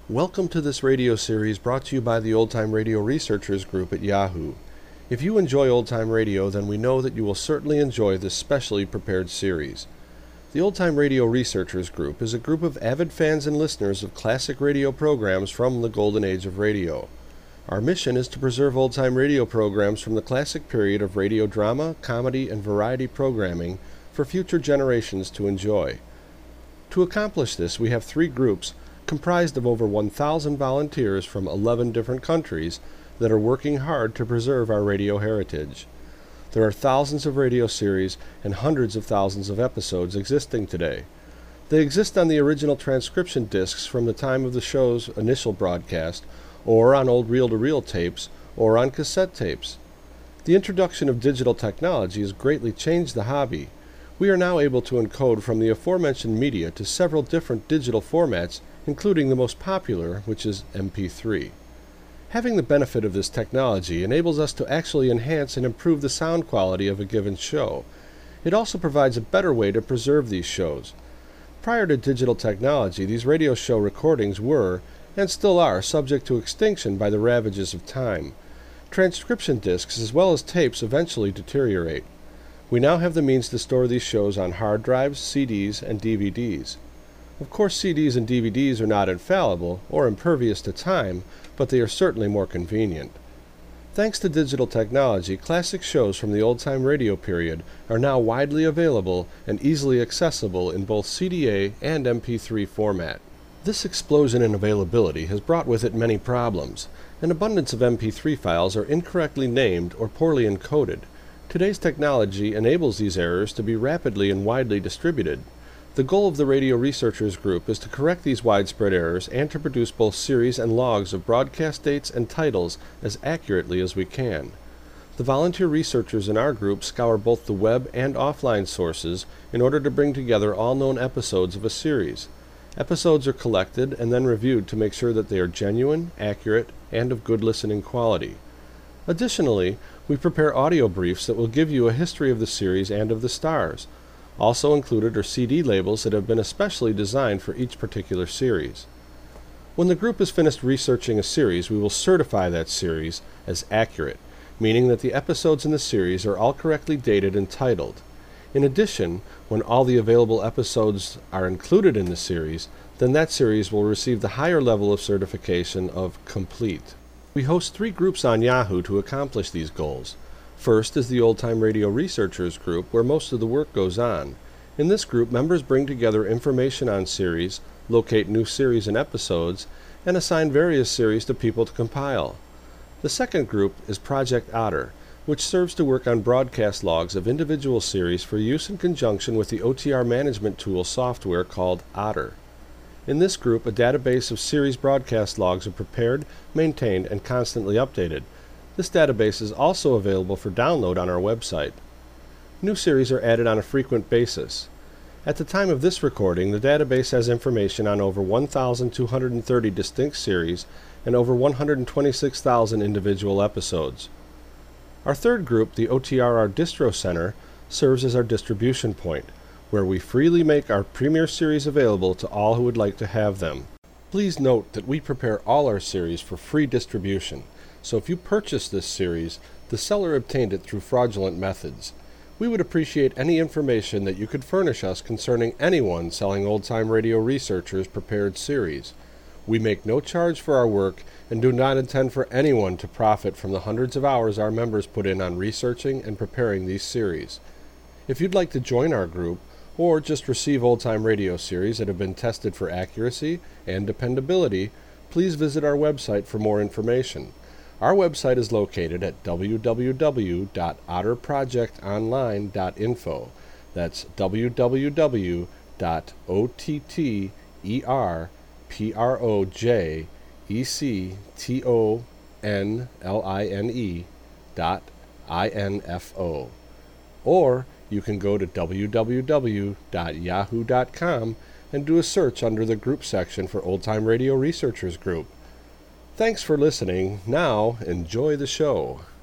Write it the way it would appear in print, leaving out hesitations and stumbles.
Welcome to this radio series brought to you by the Old Time Radio Researchers Group at Yahoo. If you enjoy old time radio, then we know that you will certainly enjoy this specially prepared series. The Old Time Radio Researchers Group is a group of avid fans and listeners of classic radio programs from the golden age of radio. Our mission is to preserve old-time radio programs from the classic period of radio drama, comedy, and variety programming for future generations to enjoy. To accomplish this, we have three groups comprised of over 1,000 volunteers from 11 different countries that are working hard to preserve our radio heritage. There are thousands of radio series and hundreds of thousands of episodes existing today. They exist on the original transcription discs from the time of the show's initial broadcast, or on old reel-to-reel tapes, or on cassette tapes. The introduction of digital technology has greatly changed the hobby. We are now able to encode from the aforementioned media to several different digital formats, including the most popular, which is MP3. Having the benefit of this technology enables us to actually enhance and improve the sound quality of a given show. It also provides a better way to preserve these shows. Prior to digital technology, these radio show recordings were, and still are, subject to extinction by the ravages of time. Transcription discs as well as tapes eventually deteriorate. We now have the means to store these shows on hard drives, CDs, and DVDs. Of course, CDs and DVDs are not infallible or impervious to time, but they are certainly more convenient. Thanks to digital technology, classic shows from the old-time radio period are now widely available and easily accessible in both CDA and MP3 format. This explosion in availability has brought with it many problems. An abundance of MP3 files are incorrectly named or poorly encoded. Today's technology enables these errors to be rapidly and widely distributed. The goal of the Radio Researchers Group is to correct these widespread errors and to produce both series and logs of broadcast dates and titles as accurately as we can. The volunteer researchers in our group scour both the web and offline sources in order to bring together all known episodes of a series. Episodes are collected and then reviewed to make sure that they are genuine, accurate, and of good listening quality. Additionally, we prepare audio briefs that will give you a history of the series and of the stars. Also included are CD labels that have been especially designed for each particular series. When the group has finished researching a series, we will certify that series as accurate, meaning that the episodes in the series are all correctly dated and titled. In addition, when all the available episodes are included in the series, then that series will receive the higher level of certification of complete. We host three groups on Yahoo to accomplish these goals. First is the Old Time Radio Researchers Group, where most of the work goes on. In this group, members bring together information on series, locate new series and episodes, and assign various series to people to compile. The second group is Project Otter, which serves to work on broadcast logs of individual series for use in conjunction with the OTR management tool software called Otter. In this group, a database of series broadcast logs are prepared, maintained, and constantly updated. This database is also available for download on our website. New series are added on a frequent basis. At the time of this recording, the database has information on over 1,230 distinct series and over 126,000 individual episodes. Our third group, the OTRR Distro Center, serves as our distribution point, where we freely make our premier series available to all who would like to have them. Please note that we prepare all our series for free distribution. So if you purchase this series, the seller obtained it through fraudulent methods. We would appreciate any information that you could furnish us concerning anyone selling old-time radio researchers' prepared series. We make no charge for our work and do not intend for anyone to profit from the hundreds of hours our members put in on researching and preparing these series. If you'd like to join our group, or just receive old-time radio series that have been tested for accuracy and dependability, please visit our website for more information. Our website is located at www.otterprojectonline.info. That's www.otterprojectonline.info. Or you can go to www.yahoo.com and do a search under the group section for Old Time Radio Researchers Group. Thanks for listening. Now, enjoy the show.